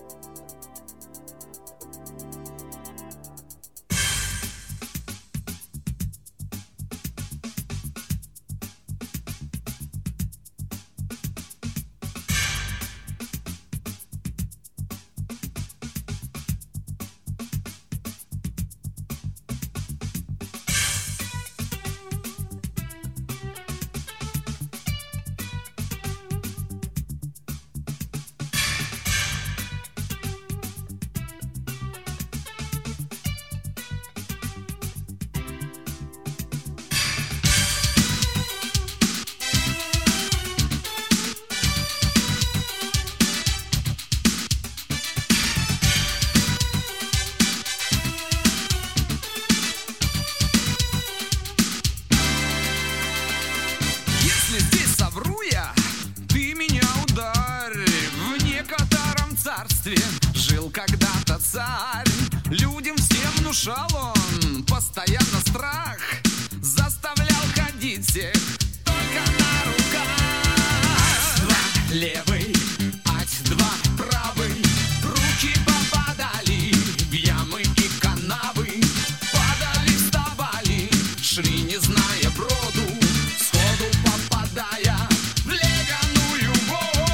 Жил когда-то царь, людям всем внушал он постоянно страх, заставлял ходить всех только на руках. Ать-два левый, ать-два правый, руки попадали в ямы и канавы, падали, вставали, шли не зная броду, сходу попадая в ледяную воду.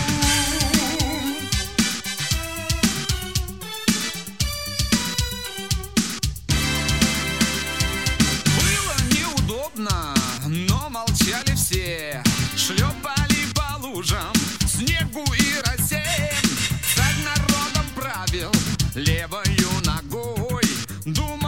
Но молчали все, шлепали по лужам, снегу и росе. Царь народом правил левою ногой, думал,